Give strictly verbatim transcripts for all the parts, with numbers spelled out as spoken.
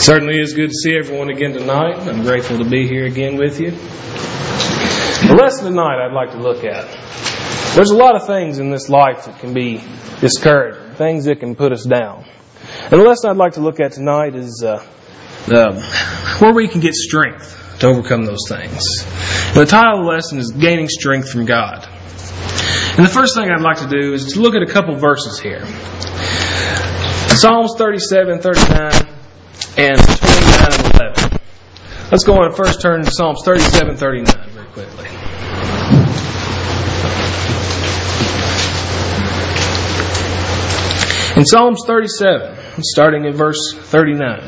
Certainly is good to see everyone again tonight. I'm grateful to be here again with you. The lesson tonight I'd like to look at. There's a lot of things in this life that can be discouraging, things that can put us down. And the lesson I'd like to look at tonight is uh, uh, where we can get strength to overcome those things. And the title of the lesson is Gaining Strength from God. And the first thing I'd like to do is to look at a couple verses here. Psalms thirty-seven, thirty-nine, and twenty-nine and eleven. Let's go on and first turn to Psalms thirty-seven, thirty-nine very quickly. In Psalms thirty-seven, starting in verse thirty-nine.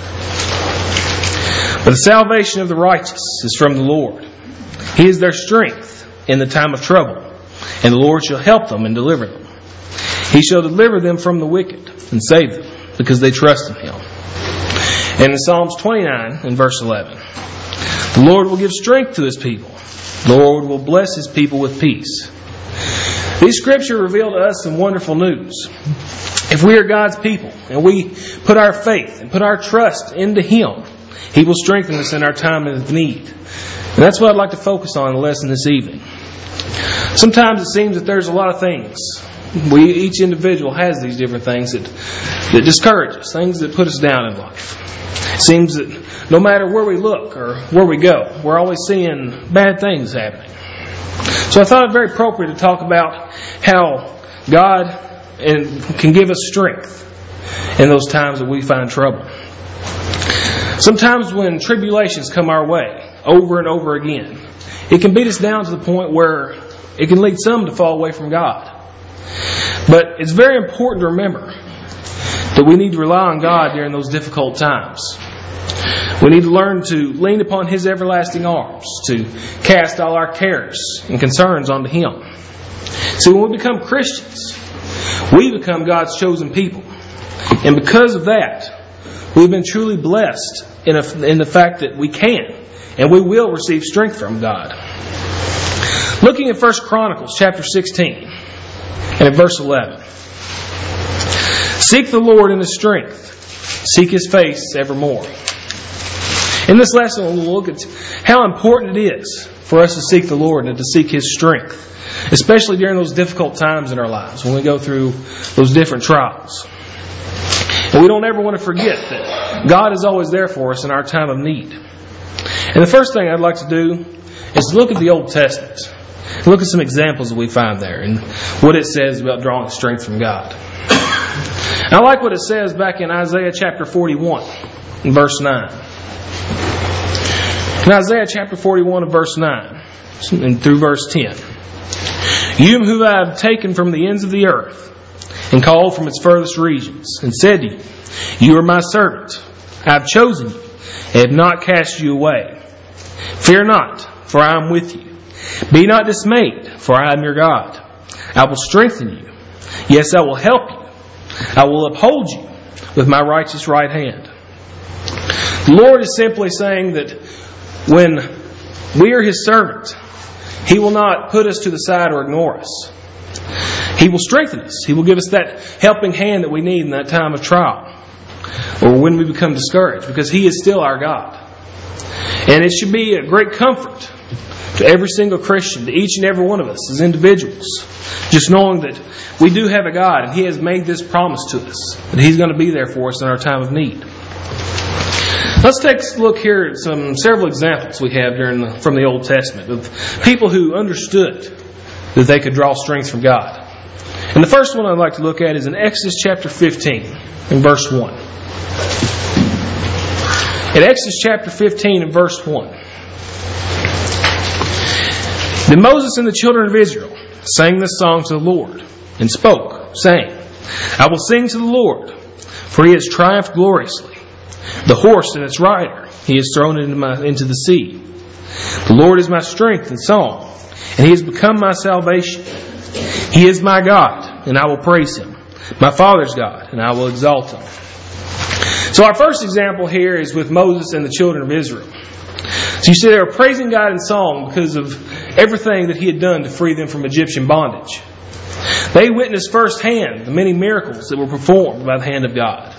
But the salvation of the righteous is from the Lord. He is their strength in the time of trouble, and the Lord shall help them and deliver them. He shall deliver them from the wicked and save them, because they trust in Him. And in Psalms twenty-nine and verse eleven, the Lord will give strength to His people. The Lord will bless His people with peace. These scriptures reveal to us some wonderful news. If we are God's people and we put our faith and put our trust into Him, He will strengthen us in our time of need. And that's what I'd like to focus on in the lesson this evening. Sometimes it seems that there's a lot of things. We, each individual has these different things that, that discourage us, things that put us down in life. It seems that no matter where we look or where we go, we're always seeing bad things happening. So I thought it very appropriate to talk about how God can give us strength in those times that we find trouble. Sometimes when tribulations come our way, over and over again, it can beat us down to the point where it can lead some to fall away from God. But it's very important to remember that we need to rely on God during those difficult times. We need to learn to lean upon His everlasting arms, to cast all our cares and concerns onto Him. See, when we become Christians, we become God's chosen people. And because of that, we've been truly blessed in, a, in the fact that we can and we will receive strength from God. Looking at First Chronicles chapter sixteen and at verse eleven. Seek the Lord in His strength. Seek His face evermore. In this lesson, we'll look at how important it is for us to seek the Lord and to seek His strength, especially during those difficult times in our lives when we go through those different trials. And we don't ever want to forget that God is always there for us in our time of need. And the first thing I'd like to do is to look at the Old Testament. Look at some examples that we find there and what it says about drawing strength from God. And I like what it says back in Isaiah chapter forty-one and verse nine. In Isaiah chapter forty-one and verse nine and through verse ten. You whom I have taken from the ends of the earth and called from its furthest regions, and said to you, you are my servant. I have chosen you, and have not cast you away. Fear not, for I am with you. Be not dismayed, for I am your God. I will strengthen you. Yes, I will help you. I will uphold you with my righteous right hand. The Lord is simply saying that when we are His servant, He will not put us to the side or ignore us. He will strengthen us. He will give us that helping hand that we need in that time of trial or when we become discouraged, because He is still our God. And it should be a great comfort to every single Christian, to each and every one of us as individuals, just knowing that we do have a God and He has made this promise to us, that He's going to be there for us in our time of need. Let's take a look here at some several examples we have during the, from the Old Testament of people who understood that they could draw strength from God. And the first one I'd like to look at is in Exodus chapter fifteen and verse one. In Exodus chapter fifteen and verse one. Then Moses and the children of Israel sang this song to the Lord and spoke, saying, I will sing to the Lord, for He has triumphed gloriously. The horse and its rider He has thrown into, my, into the sea. The Lord is my strength and song, and He has become my salvation. He is my God, and I will praise Him. My Father's God, and I will exalt Him. So our first example here is with Moses and the children of Israel. So you see, they were praising God in song because of everything that He had done to free them from Egyptian bondage. They witnessed firsthand the many miracles that were performed by the hand of God.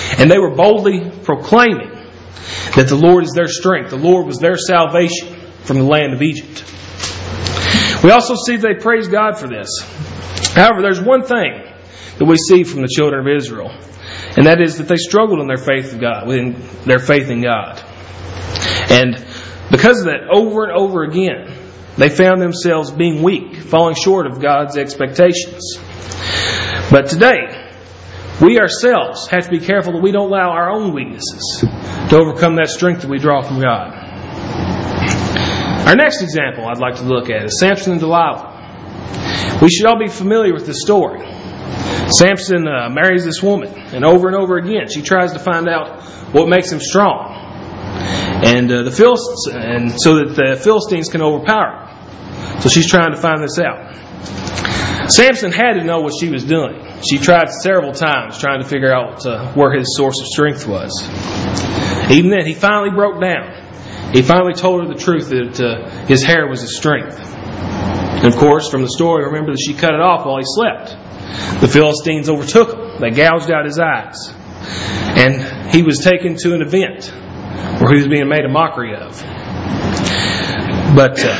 And they were boldly proclaiming that the Lord is their strength. The Lord was their salvation from the land of Egypt. We also see they praise God for this. However, there's one thing that we see from the children of Israel, and that is that they struggled in their faith of God, in their faith in God. And because of that, over and over again, they found themselves being weak, falling short of God's expectations. But today, we ourselves have to be careful that we don't allow our own weaknesses to overcome that strength that we draw from God. Our next example I'd like to look at is Samson and Delilah. We should all be familiar with this story. Samson uh, marries this woman, and over and over again she tries to find out what makes him strong, and uh, the Philist- and so that the Philistines can overpower him. So she's trying to find this out. Samson had to know what she was doing. She tried several times trying to figure out uh, where his source of strength was. Even then, he finally broke down. He finally told her the truth that uh, his hair was his strength. And of course, from the story, remember that she cut it off while he slept. The Philistines overtook him. They gouged out his eyes. And he was taken to an event where he was being made a mockery of. But uh,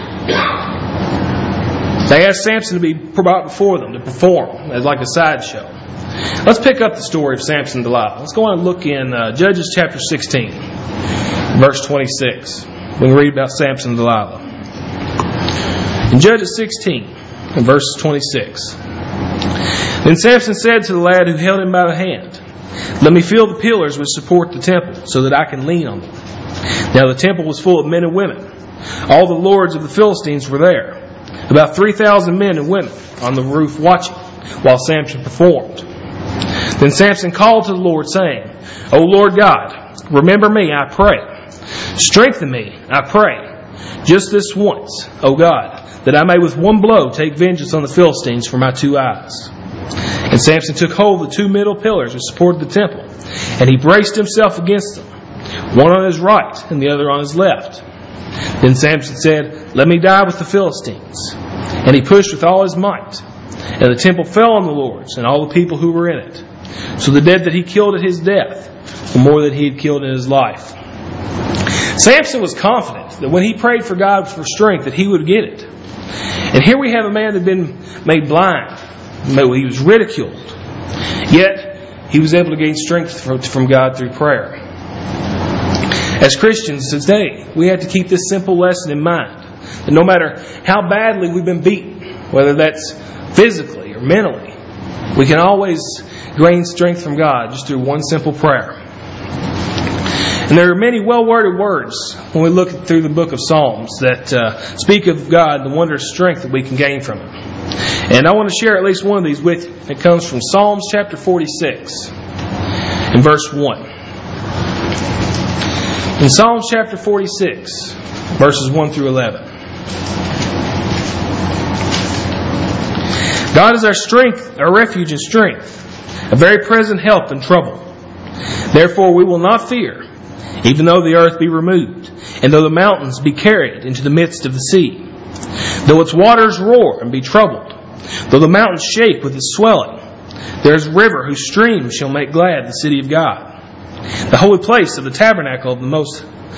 they asked Samson to be brought before them to perform as like a sideshow. Let's pick up the story of Samson and Delilah. Let's go on and look in uh, Judges chapter sixteen, verse twenty-six. We can read about Samson and Delilah. In Judges sixteen, in verse twenty-six. Then Samson said to the lad who held him by the hand, "Let me feel the pillars which support the temple, so that I can lean on them." Now the temple was full of men and women. All the lords of the Philistines were there, about three thousand men and women on the roof watching, while Samson performed. Then Samson called to the Lord, saying, "O Lord God, remember me, I pray. Strengthen me, I pray, just this once, O God, that I may with one blow take vengeance on the Philistines for my two eyes." And Samson took hold of the two middle pillars which supported the temple, and he braced himself against them, one on his right and the other on his left. Then Samson said, "Let me die with the Philistines." And he pushed with all his might, and the temple fell on the lords and all the people who were in it. So the dead that he killed at his death were more than he had killed in his life. Samson was confident that when he prayed for God for strength, that he would get it. And here we have a man that had been made blind. He was ridiculed. Yet, he was able to gain strength from God through prayer. As Christians today, we have to keep this simple lesson in mind. That no matter how badly we've been beaten, whether that's physically or mentally, we can always gain strength from God just through one simple prayer. And there are many well-worded words when we look through the book of Psalms that uh, speak of God and the wondrous strength that we can gain from Him. And I want to share at least one of these with you. It comes from Psalms chapter forty-six in verse one. In Psalms chapter forty-six, verses one through eleven. God is our strength, our refuge and strength, a very present help in trouble. Therefore we will not fear, even though the earth be removed, and though the mountains be carried into the midst of the sea. Though its waters roar and be troubled, though the mountains shake with its swelling, there is a river whose streams shall make glad the city of God, the holy place of the tabernacle of the Most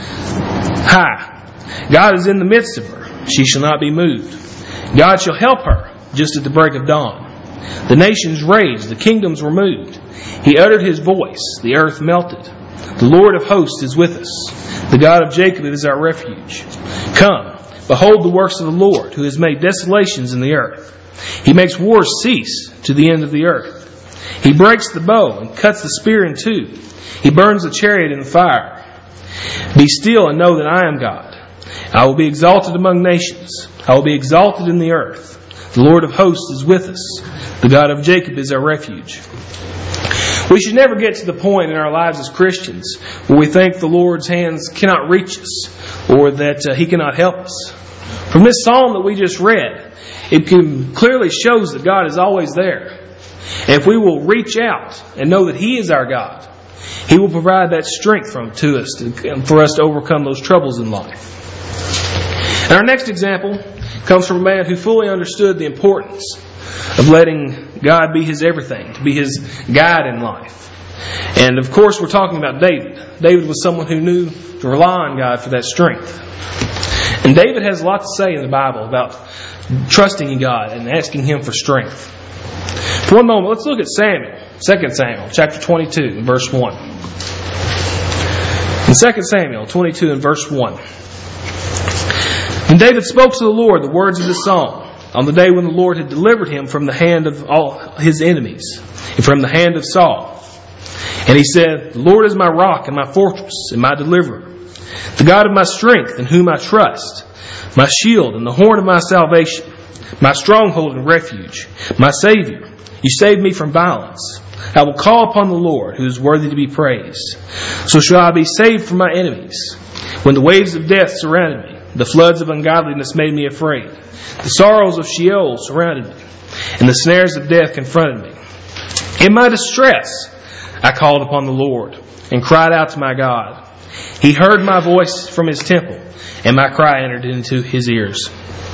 High. God is in the midst of her, she shall not be moved. God shall help her just at the break of dawn. The nations raged, the kingdoms were moved. He uttered his voice, the earth melted. The Lord of hosts is with us. The God of Jacob is our refuge. Come, behold the works of the Lord, who has made desolations in the earth. He makes wars cease to the end of the earth. He breaks the bow and cuts the spear in two. He burns the chariot in the fire. Be still and know that I am God. I will be exalted among nations. I will be exalted in the earth. The Lord of hosts is with us. The God of Jacob is our refuge. We should never get to the point in our lives as Christians where we think the Lord's hands cannot reach us or that uh, He cannot help us. From this psalm that we just read, it can, clearly shows that God is always there. And if we will reach out and know that He is our God, He will provide that strength from to us to, for us to overcome those troubles in life. And our next example comes from a man who fully understood the importance of letting God be his everything, to be his guide in life. And of course, we're talking about David. David was someone who knew to rely on God for that strength. And David has a lot to say in the Bible about trusting in God and asking Him for strength. For one moment, let's look at Samuel, Second Samuel, chapter twenty-two, verse one. In Second Samuel twenty-two and verse one. And David spoke to the Lord the words of the song on the day when the Lord had delivered him from the hand of all his enemies and from the hand of Saul. And he said, "The Lord is my rock and my fortress and my deliverer, the God of my strength in whom I trust, my shield and the horn of my salvation, my stronghold and refuge, my Savior. You saved me from violence. I will call upon the Lord, who is worthy to be praised. So shall I be saved from my enemies. When the waves of death surrounded me, the floods of ungodliness made me afraid. The sorrows of Sheol surrounded me, and the snares of death confronted me. In my distress, I called upon the Lord and cried out to my God. He heard my voice from His temple, and my cry entered into His ears."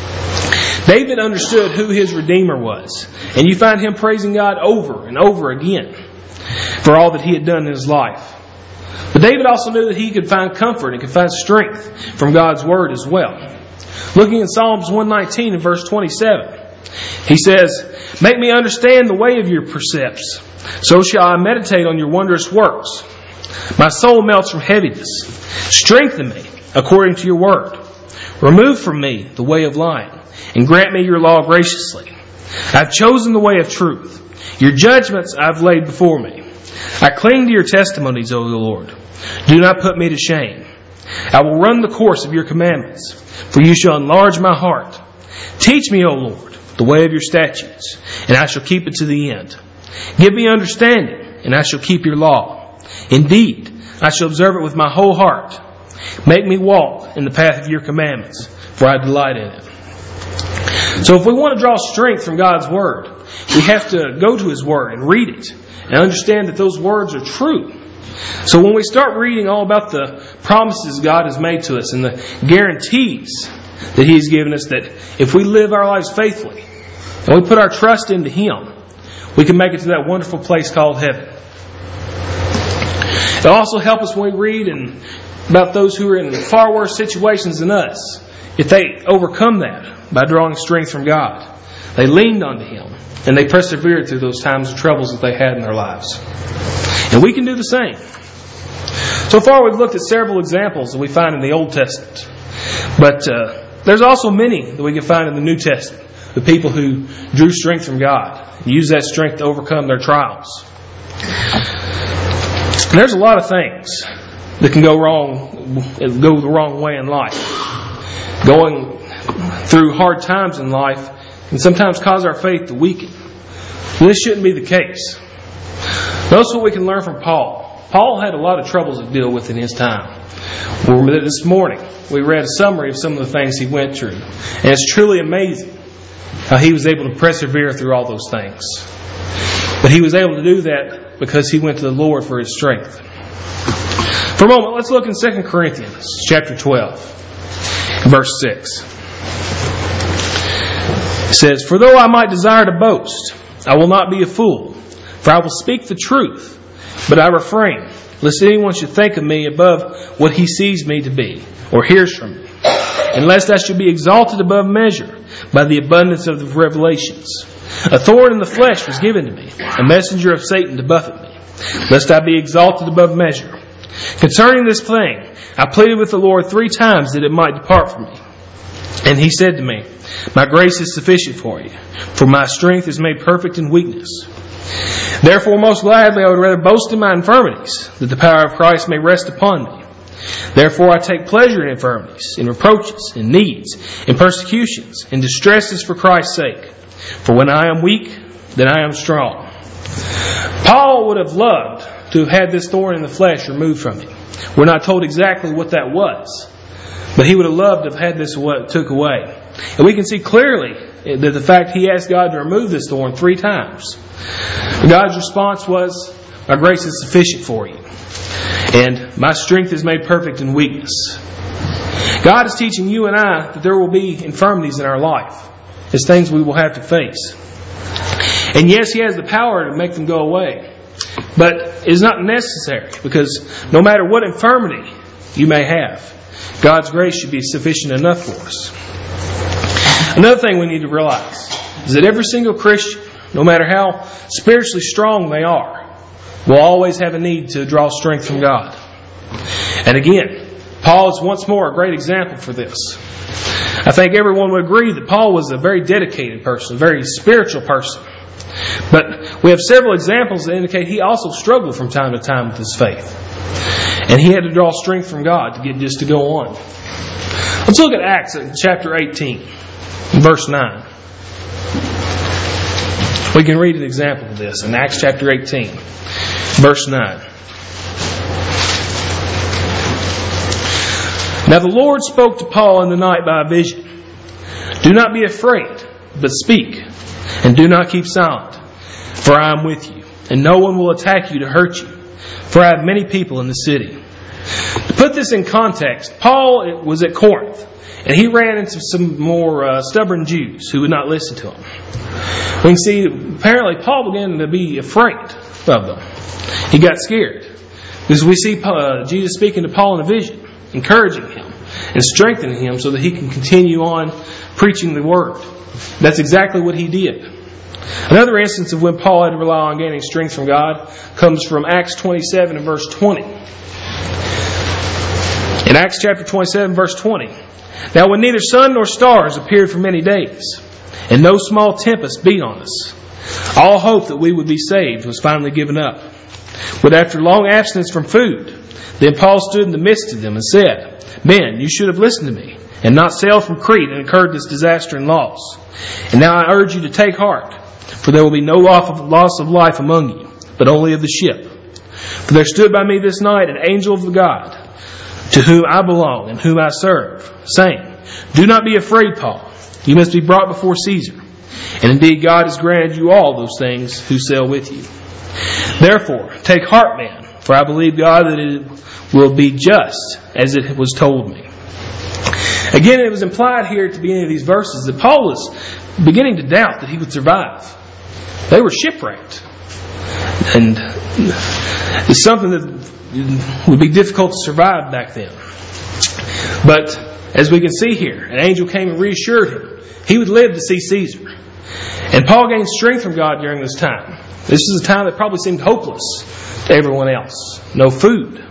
David understood who his Redeemer was, and you find him praising God over and over again for all that He had done in his life. But David also knew that he could find comfort and could find strength from God's Word as well. Looking in Psalms one nineteen and verse twenty-seven, he says, "Make me understand the way of your precepts, so shall I meditate on your wondrous works. My soul melts from heaviness. Strengthen me according to your word. Remove from me the way of lying, and grant me your law graciously. I have chosen the way of truth. Your judgments I have laid before me. I cling to your testimonies, O Lord. Do not put me to shame. I will run the course of your commandments, for you shall enlarge my heart. Teach me, O Lord, the way of your statutes, and I shall keep it to the end. Give me understanding, and I shall keep your law. Indeed, I shall observe it with my whole heart. Make me walk in the path of your commandments, for I delight in it." So if we want to draw strength from God's Word, we have to go to His Word and read it and understand that those words are true. So when we start reading all about the promises God has made to us and the guarantees that He has given us, that if we live our lives faithfully and we put our trust into Him, we can make it to that wonderful place called heaven. It'll also help us when we read and about those who are in far worse situations than us, if they overcome that by drawing strength from God. They leaned onto Him, and they persevered through those times of troubles that they had in their lives. And we can do the same. So far we've looked at several examples that we find in the Old Testament. But uh, there's also many that we can find in the New Testament. The people who drew strength from God and used that strength to overcome their trials. And there's a lot of things that can go wrong, go the wrong way in life. Going through hard times in life can sometimes cause our faith to weaken. And this shouldn't be the case. Notice what we can learn from Paul. Paul had a lot of troubles to deal with in his time. This morning, we read a summary of some of the things he went through. And it's truly amazing how he was able to persevere through all those things. But he was able to do that because he went to the Lord for his strength. For a moment, let's look in Second Corinthians chapter twelve, verse six. It says, "For though I might desire to boast, I will not be a fool, for I will speak the truth, but I refrain, lest anyone should think of me above what he sees me to be, or hears from me, and lest I should be exalted above measure by the abundance of the revelations. A thorn in the flesh was given to me, a messenger of Satan to buffet me, lest I be exalted above measure. Concerning this thing, I pleaded with the Lord three times that it might depart from me. And He said to me, My grace is sufficient for you, for my strength is made perfect in weakness. Therefore, most gladly I would rather boast in my infirmities, that the power of Christ may rest upon me. Therefore I take pleasure in infirmities, in reproaches, in needs, in persecutions, in distresses for Christ's sake. For when I am weak, then I am strong." Paul would have loved to have had this thorn in the flesh removed from him. We're not told exactly what that was, but he would have loved to have had this took away. And we can see clearly that the fact he asked God to remove this thorn three times. God's response was, "My grace is sufficient for you, and my strength is made perfect in weakness." God is teaching you and I that there will be infirmities in our life. It's things we will have to face. And yes, He has the power to make them go away. But it is not necessary, because no matter what infirmity you may have, God's grace should be sufficient enough for us. Another thing we need to realize is that every single Christian, no matter how spiritually strong they are, will always have a need to draw strength from God. And again, Paul is once more a great example for this. I think everyone would agree that Paul was a very dedicated person, a very spiritual person. But we have several examples that indicate he also struggled from time to time with his faith. And he had to draw strength from God to get just to go on. Let's look at Acts chapter eighteen, verse nine. We can read an example of this in Acts chapter eighteen, verse nine. Now the Lord spoke to Paul in the night by a vision. Do not be afraid, but speak, and do not keep silent, for I am with you, and no one will attack you to hurt you, for I have many people in the city. To put this in context, Paul was at Corinth, and he ran into some more uh, stubborn Jews who would not listen to him. We can see, apparently Paul began to be afraid of them. He got scared. Because we see uh, Jesus speaking to Paul in a vision, encouraging him and strengthening him so that he can continue on preaching the Word. That's exactly what he did. Another instance of when Paul had to rely on gaining strength from God comes from Acts twenty-seven and verse twenty. In Acts chapter twenty-seven, verse twenty, now when neither sun nor stars appeared for many days, and no small tempest beat on us, all hope that we would be saved was finally given up. But after long abstinence from food, then Paul stood in the midst of them and said, Men, you should have listened to me, and not sailed from Crete and incurred this disaster and loss. And now I urge you to take heart, for there will be no loss of life among you, but only of the ship. For there stood by me this night an angel of God, to whom I belong and whom I serve, saying, Do not be afraid, Paul. You must be brought before Caesar. And indeed God has granted you all those things who sail with you. Therefore, take heart, man, for I believe God that it will be just as it was told me. Again, it was implied here at the beginning of these verses that Paul was beginning to doubt that he would survive. They were shipwrecked. And it's something that would be difficult to survive back then. But as we can see here, an angel came and reassured him he would live to see Caesar. And Paul gained strength from God during this time. This is a time that probably seemed hopeless to everyone else. No food.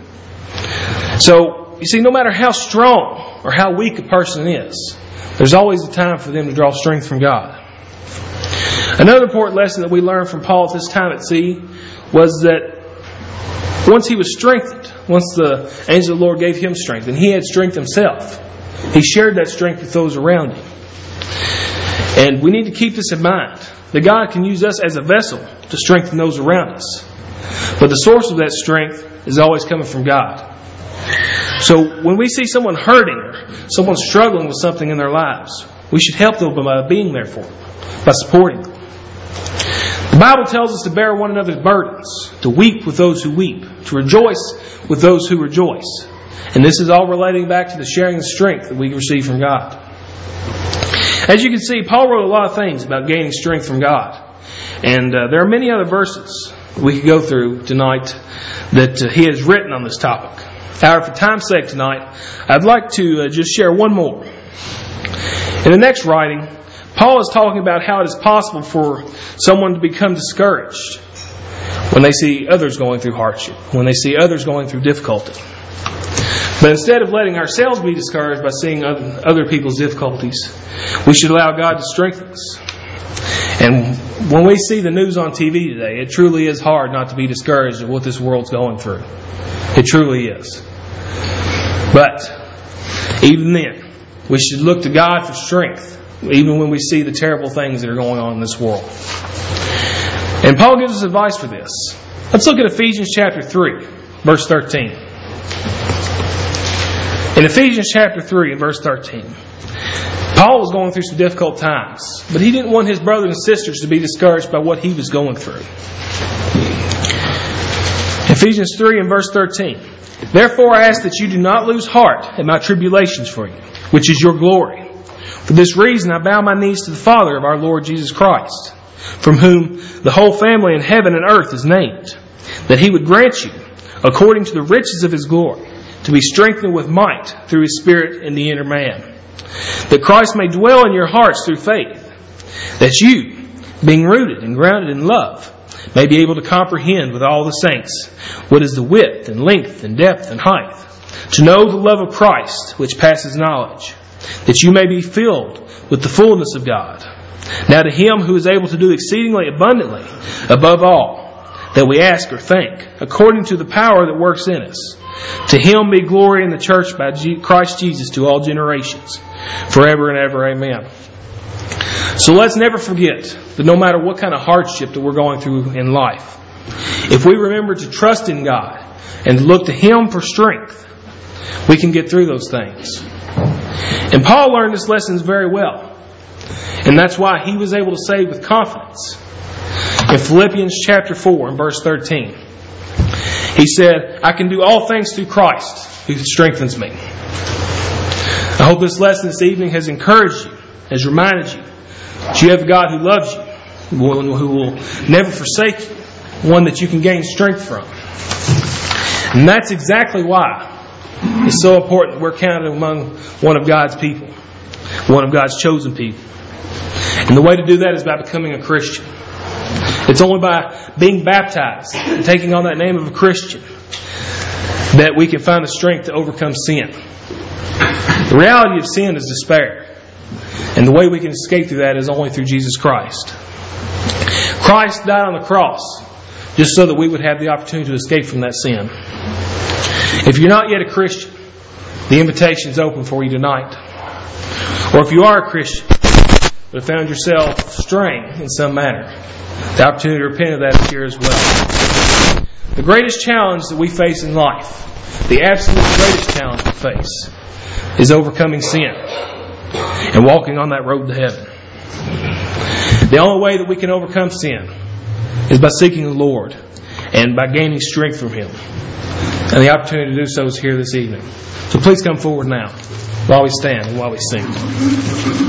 So, you see, no matter how strong or how weak a person is, there's always a time for them to draw strength from God. Another important lesson that we learned from Paul at this time at sea was that once he was strengthened, once the angel of the Lord gave him strength, and he had strength himself, he shared that strength with those around him. And we need to keep this in mind, that God can use us as a vessel to strengthen those around us. But the source of that strength is always coming from God. So when we see someone hurting or someone struggling with something in their lives, we should help them by being there for them, by supporting them. The Bible tells us to bear one another's burdens, to weep with those who weep, to rejoice with those who rejoice. And this is all relating back to the sharing of strength that we receive from God. As you can see, Paul wrote a lot of things about gaining strength from God. And uh, there are many other verses we could go through tonight that uh, he has written on this topic. However, for time's sake tonight, I'd like to uh, just share one more. In the next writing, Paul is talking about how it is possible for someone to become discouraged when they see others going through hardship, when they see others going through difficulty. But instead of letting ourselves be discouraged by seeing other people's difficulties, we should allow God to strengthen us. And when we see the news on T V today, it truly is hard not to be discouraged at what this world's going through. It truly is. But even then, we should look to God for strength, even when we see the terrible things that are going on in this world. And Paul gives us advice for this. Let's look at Ephesians chapter three, verse thirteen. In Ephesians chapter three and verse thirteen, Paul was going through some difficult times, but he didn't want his brothers and sisters to be discouraged by what he was going through. Ephesians three and verse thirteen. Therefore I ask that you do not lose heart at my tribulations for you, which is your glory. For this reason I bow my knees to the Father of our Lord Jesus Christ, from whom the whole family in heaven and earth is named, that He would grant you, according to the riches of His glory, to be strengthened with might through His Spirit in the inner man, that Christ may dwell in your hearts through faith, that you, being rooted and grounded in love, may be able to comprehend with all the saints what is the width and length and depth and height, to know the love of Christ which passes knowledge, that you may be filled with the fullness of God. Now to Him who is able to do exceedingly abundantly above all that we ask or think, according to the power that works in us, to Him be glory in the church by Christ Jesus to all generations, forever and ever. Amen. So let's never forget that no matter what kind of hardship that we're going through in life, if we remember to trust in God and look to Him for strength, we can get through those things. And Paul learned this lesson very well. And that's why he was able to say with confidence in Philippians chapter four and verse thirteen, he said, I can do all things through Christ who strengthens me. I hope this lesson this evening has encouraged you, has reminded you that you have a God who loves you, one who will never forsake you, one that you can gain strength from. And that's exactly why it's so important that we're counted among one of God's people, one of God's chosen people. And the way to do that is by becoming a Christian. It's only by being baptized and taking on that name of a Christian that we can find the strength to overcome sin. The reality of sin is despair. And the way we can escape through that is only through Jesus Christ. Christ died on the cross just so that we would have the opportunity to escape from that sin. If you're not yet a Christian, the invitation is open for you tonight. Or if you are a Christian, but have found yourself straying in some manner, the opportunity to repent of that is here as well. The greatest challenge that we face in life, the absolute greatest challenge we face, is overcoming sin and walking on that road to heaven. The only way that we can overcome sin is by seeking the Lord and by gaining strength from Him. And the opportunity to do so is here this evening. So please come forward now while we stand and while we sing.